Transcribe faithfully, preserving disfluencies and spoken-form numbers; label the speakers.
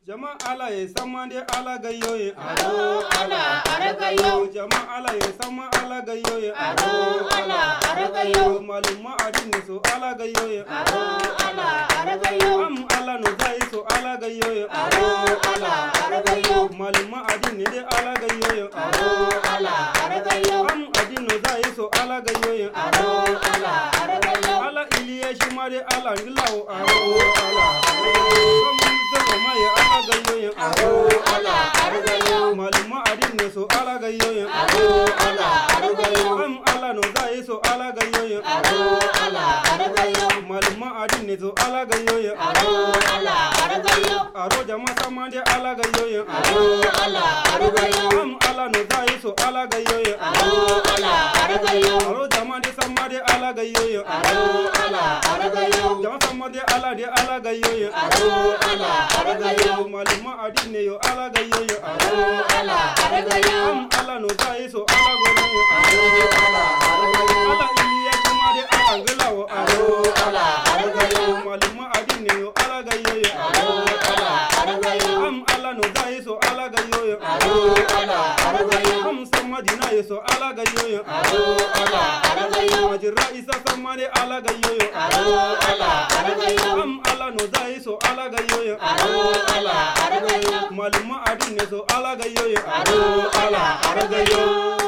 Speaker 1: Jama ala ye sama de ala gayo ye
Speaker 2: aro ala aragayo
Speaker 1: jama ala ye sama ala gayo ye
Speaker 2: aro ala aragayo
Speaker 1: maluma adini so ala gayo ye
Speaker 2: aro ala aragayo
Speaker 1: am ala no zai so ala gayo ye
Speaker 2: aro ala aragayo
Speaker 1: maluma adini de ala gayo ye
Speaker 2: aro ala aragayo
Speaker 1: am adini no zai so ala gayo ye
Speaker 2: aro ala aragayo
Speaker 1: ala iliye shimare ala nglawo aro ala aragayo ye ala gayo ye
Speaker 2: aro ala aragayo
Speaker 1: maluma adini so ala gayo ye
Speaker 2: aro ala aragayo
Speaker 1: am ala no zai so ala gayo ye
Speaker 2: aro ala aragayo
Speaker 1: maluma adini so ala gayo ye
Speaker 2: aro ala aragayo
Speaker 1: aro jama sama de ala gayo ye
Speaker 2: aro ala aragayo
Speaker 1: am ala no zai so ala gayo ye
Speaker 2: aro ala aragayo
Speaker 1: aro jama de sama de ala gayo ye
Speaker 2: aro ala aragayo
Speaker 1: jama sama de ala de ala gayo ye
Speaker 2: aro ala aragayo
Speaker 1: maluma adini yo ala gayo ye
Speaker 2: aro ala aragayo
Speaker 1: am ala no zai so ala gayo ye
Speaker 2: aro ala aragayo
Speaker 1: ala iliye sama de ala nglawo
Speaker 2: aro ala aragayo
Speaker 1: maluma adini yo ala gayo ye
Speaker 2: aro ala aragayo
Speaker 1: am ala no zai so ala gayo ye
Speaker 2: aro ala aragayo
Speaker 1: am sama dina ye so ala gayo ye
Speaker 2: aro ala aragayo
Speaker 1: majira isa sama de ala gayo ye
Speaker 2: aro ala aragayo
Speaker 1: am ala no zai so ala gayo ye
Speaker 2: aro ala aragayo
Speaker 1: maluma adini so ala gayo ye
Speaker 2: aro ala aragayo